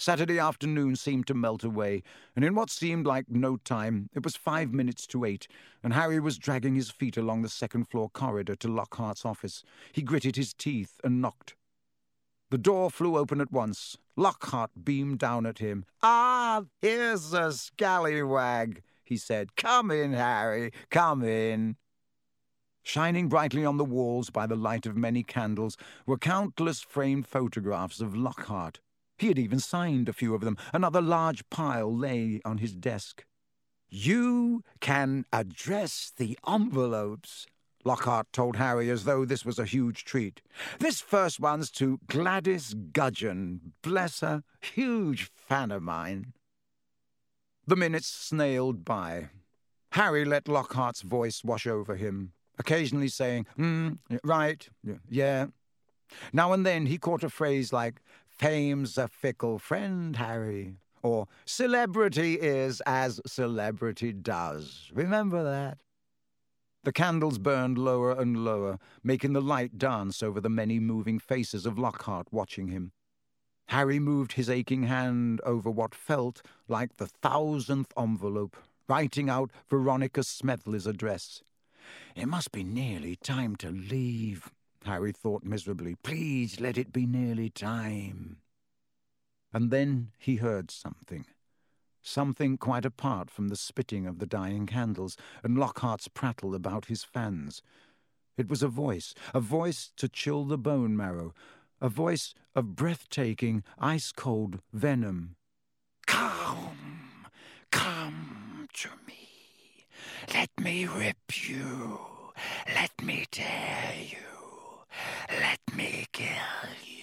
Saturday afternoon seemed to melt away, and in what seemed like no time, it was 5 minutes to 8, and Harry was dragging his feet along the second-floor corridor to Lockhart's office. He gritted his teeth and knocked. The door flew open at once. Lockhart beamed down at him. "Ah, here's a scallywag," he said. "Come in, Harry, come in." Shining brightly on the walls by the light of many candles were countless framed photographs of Lockhart. He had even signed a few of them. Another large pile lay on his desk. "You can address the envelopes," Lockhart told Harry as though this was a huge treat. "This first one's to Gladys Gudgeon. Bless her, huge fan of mine." The minutes snailed by. Harry let Lockhart's voice wash over him, occasionally saying, right, yeah. Now and then he caught a phrase like, "Fame's a fickle friend, Harry," or "Celebrity is as celebrity does. Remember that?" The candles burned lower and lower, making the light dance over the many moving faces of Lockhart watching him. Harry moved his aching hand over what felt like the 1,000th envelope, writing out Veronica Smedley's address. "It must be nearly time to leave," Harry thought miserably. "Please let it be nearly time." And then he heard something. Something quite apart from the spitting of the dying candles and Lockhart's prattle about his fans. It was a voice to chill the bone marrow, a voice of breathtaking, ice-cold venom. "Come, come to me. Let me rip you. Let me tear you. Let me kill you."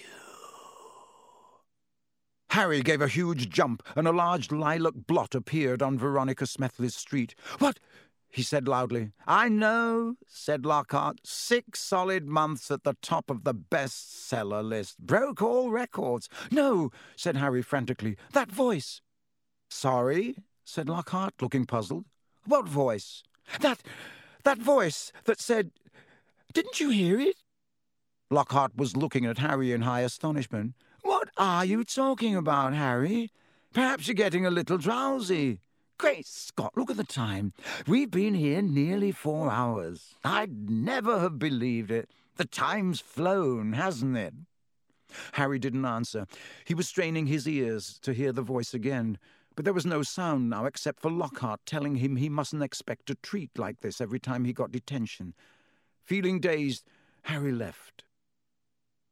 Harry gave a huge jump, and a large lilac blot appeared on Veronica Smedley's street. "What?" he said loudly. "I know," said Lockhart. 6 solid months at the top of the bestseller list. Broke all records." "No," said Harry frantically. "That voice." "Sorry," said Lockhart, looking puzzled. "What voice?" That voice that said... Didn't you hear it?" Lockhart was looking at Harry in high astonishment. "What are you talking about, Harry? Perhaps you're getting a little drowsy. Great Scott, look at the time. We've been here nearly 4 hours. I'd never have believed it. The time's flown, hasn't it?" Harry didn't answer. He was straining his ears to hear the voice again, but there was no sound now except for Lockhart telling him he mustn't expect a treat like this every time he got detention. Feeling dazed, Harry left.